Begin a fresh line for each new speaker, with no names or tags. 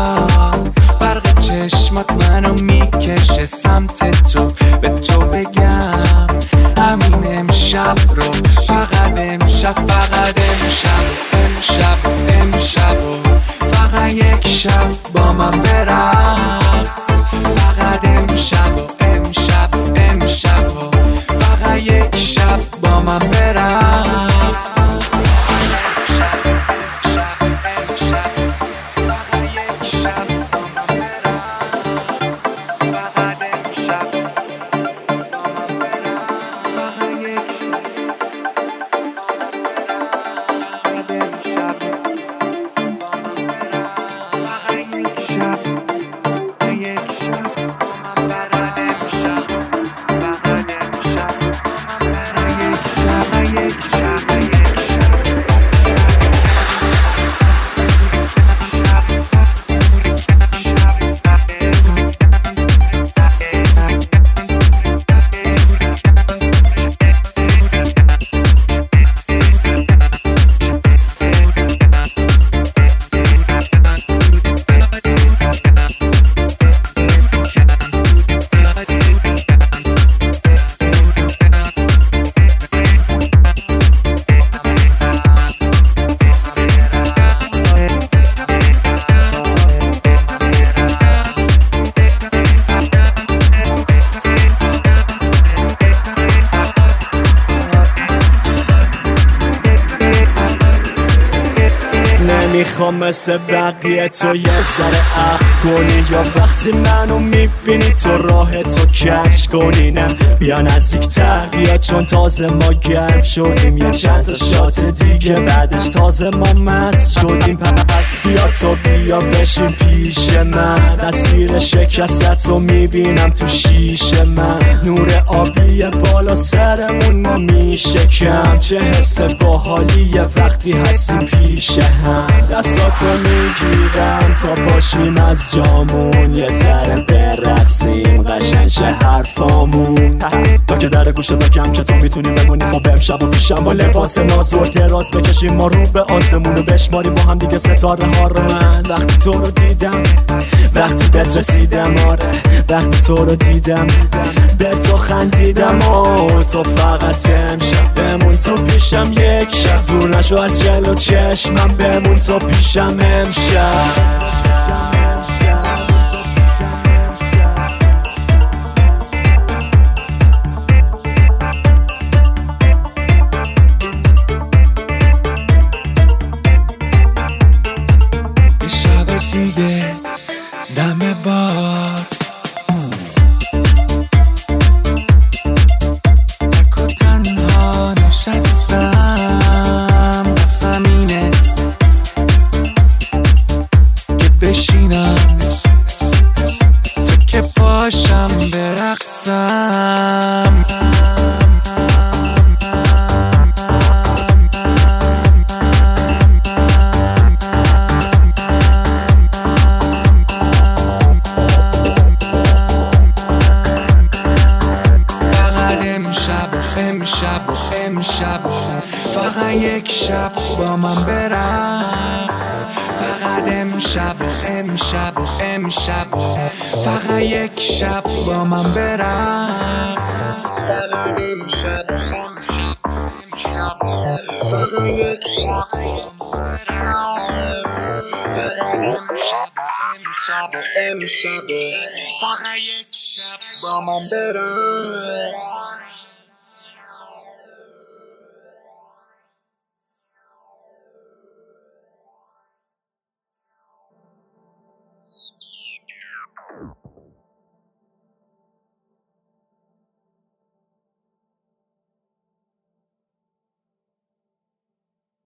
برق چشمات منو میکشه سمت تو، به تو بگم همین امشب رو، فقط امشب، فقط امشب، امشب، امشب و فقط یک شب با من برقص. فقط امشب و امشب، امشب و فقط یک شب با من برقص.
نمیخوام مثل بقیه تو یه ذره عقل کنی، یا وقتی منو میبینی تو راه تو کش کنی. نه بیا نزدیکتر بیا، چون تازه ما گرم شدیم، یه چند تا شات دیگه بعدش تازه ما مست شدیم. پس بیا تو بیا بشین پیش من، تصویر شکستت رو میبینم تو شیشه من. نور آبی بالا سرمون ما میشکم، چه حس باحالیه وقتی هستیم پیش هم. دستاتو میگیرم تا پاشیم از جامون، یه ذره برقصیم قشنگ شه حرفامون. تا که در گوشه بگم که تو میتونی بمونی، خب امشب و پیشم با لباس نازور تراس بکشیم ما رو به آسمون و بشماریم با هم دیگه ستاره ها رو. من وقتی تو رو دیدم، وقتی بهت رسیدم، آره وقتی تو رو دیدم به تو خندیدم. تو فقط امشب بمون تو پیشم، یک شب دور نشو از جلو چشمم، بمون تو پیشم امشب.
یه شب دیگه دم باد، تک و تنها نشستم، قسم اینه که بشینم تو که پاشم برقصم. امشب فقط یک شب با من برقص. فقط امشب فقط یک شب با من برقص. فقط امشب فقط یک شب فقط یک شب با من برقص.